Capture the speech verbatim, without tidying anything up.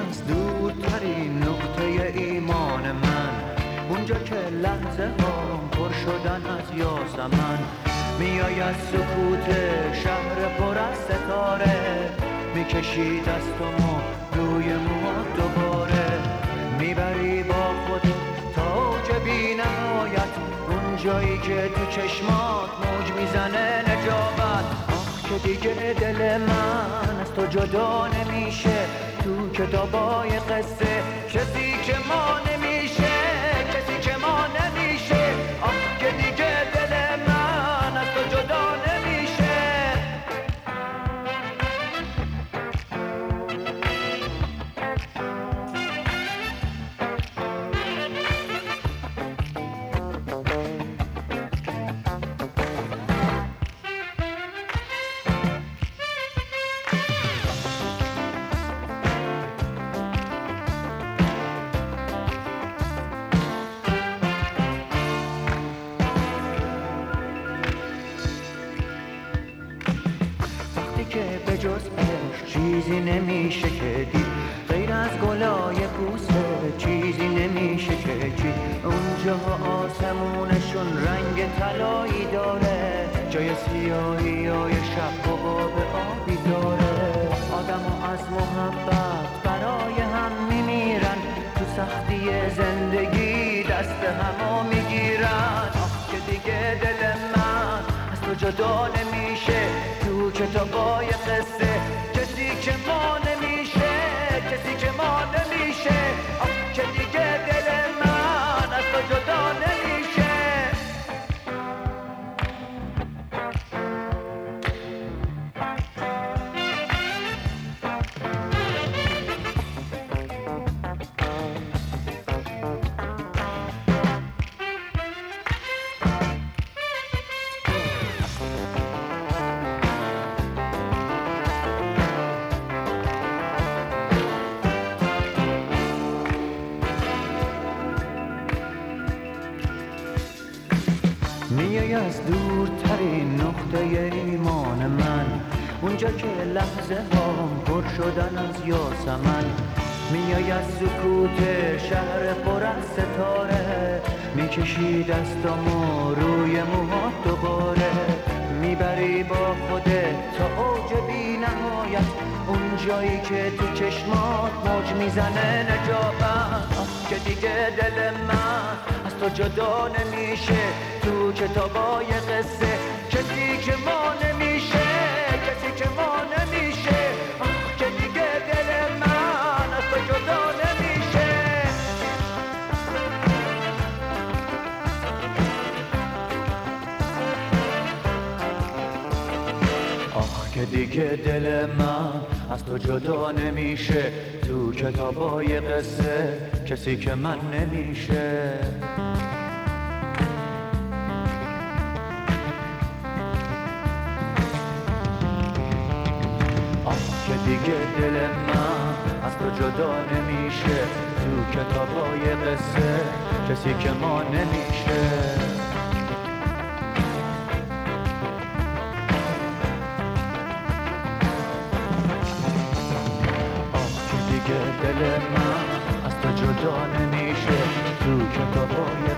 از دورترین نقطه ایمان من، اونجا که لحظه هام پر شدن از یاسمن. میای از سکوت شهر پر از ستاره، میکشی دستمو روی موها دوباره، میبری با خودت تا اوج بی نهایت، اون جایی که تو چشمات موج میزنه نجابت. آخ که دیگه دل من از تو جدا نمیشه، تو کتابای قصه کسی که ما نمیشه، کسی که ما نمیشه. آخ که دیگه دل من از تو جدا نمیشه. که به جز عشق چیزی نمیشه که دید، غیر از گلای بوسه چیزی نمیشه که چید. اونجا آسمونشون رنگ طلایی داره، جای سیاهی های شب و باب آبی داره. آدم از محبت برای هم میمیرن، تو سختی زندگی دست همو میگیرن. آخ که دیگه دل من از تو جدا نمیشه، تو کتابای قصه کسی که ما نمیشه، کسی که ما نمیشه. آخ که دیگه دل من از تو جدا نمیشه. میای از دورترین نقطه ایمان من، اونجا که لحظه هام پر شدن از یاسمن. میای از سکوت شهر پر از ستاره، میکشی دستامو روی موهات دوباره، میبری با خودت تا اوج بی نهایت، اون جایی که تو چشمات موج میزنه نجابت. آخ که دیگه دل من از تو جدا نمیشه، تو کتابای قصه کسی که ما نمیشه، کسی که ما نمیشه. آخ که دیگه دل من از تو جدا نمیشه. آخ که دیگه دل من از تو جدا نمیشه، تو کتابای قصه کسی که من نمیشه. که دیگه دل من از تو جدا نمیشه، تو کتابای قصه کسی که ما نمیشه. آه که دیگه دل من از تو جدا نمیشه، تو کتابای